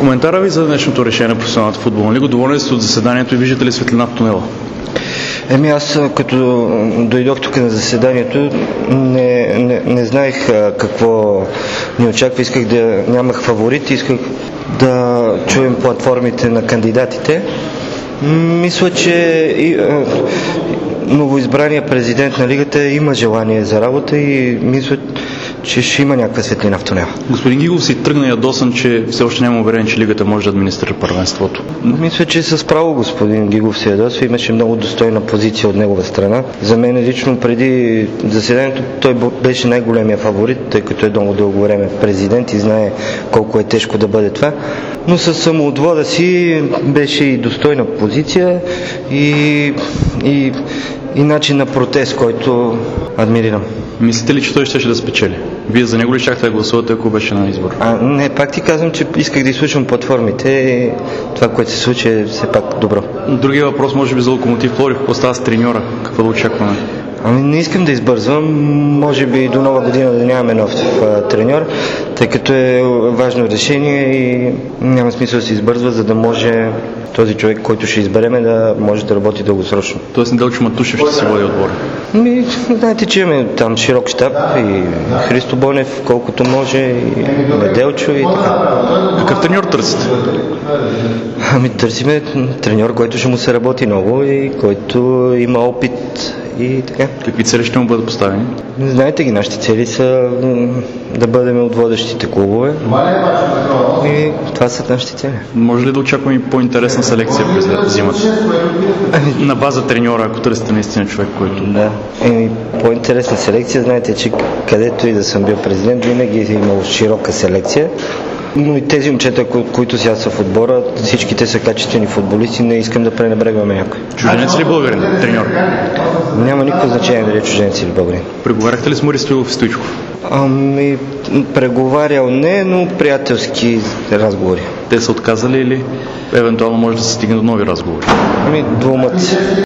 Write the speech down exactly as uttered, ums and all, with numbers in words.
Коментара ви за днешното решение на професионалната футболна лига? Доволен ли сте от заседанието и виждате ли светлина в тунела? Еми аз, като дойдох тук на заседанието, не, не, не знаех какво ни очаква. Исках да нямах фаворити, исках да чуем платформите на кандидатите. Мисля, че и, а, новоизбрания президент на лигата има желание за работа и мисля, че ще има някаква светлина в тунела. Господин Гигов си тръгна ядосан, че все още няма уверен, че лигата може да администрира първенството. Мисля, че с право господин Гигов се ядосва. Имаше много достойна позиция от негова страна. За мен лично преди заседанието той беше най-големия фаворит, тъй като е много дълго време президент и знае колко е тежко да бъде това. Но със самоотвода си беше и достойна позиция и, и, и начин на протест, който адмирирам. Мислите ли, че той ще да спечели? Вие за него ли щяхте да гласувате, ако беше на избор? А, не, пак ти казвам, че исках да изслушам платформите и това, което се случи, е все пак добро. Другия въпрос, може би за Локомотив Пловдив, какво става с треньора? Какво да очакваме? Ами не искам да избързвам, може би до нова година да нямаме нов а, треньор, тъй като е важно решение и няма смисъл да се избързва, за да може този човек, който ще избереме, да може да работи дългосрочно. Тоест Неделчо Матушев ще се води отбора? Ми, знаете, че имаме там широк щаб и Христо Бонев, колкото може, и Неделчо и така. Какъв треньор търсите? Ами търсиме треньор, който ще му се работи много и който има опит и така. Какви цели ще му бъдат поставени? Знаете ги, нашите цели са да бъдем от водещите клубове и това са нашите цели. Може ли да очакваме и по-интересна селекция през зимата? На база треньора, ако търсите наистина човек, който... Да, еми, по-интересна селекция. Знаете, че където и да съм бил президент, винаги е имал широка селекция. Но и тези момчета, които сега са в отбора, всичките са качествени футболисти, не искам да пренебрегваме някой. Чужденец или българин, треньор? Няма никакво значение дали е чужденец или българин. Преговаряхте ли с Мари Стоилов и Стоичков? Ами, преговарял не, но приятелски разговори. Те са отказали или евентуално може да се стигне до нови разговори? Ами, двумат.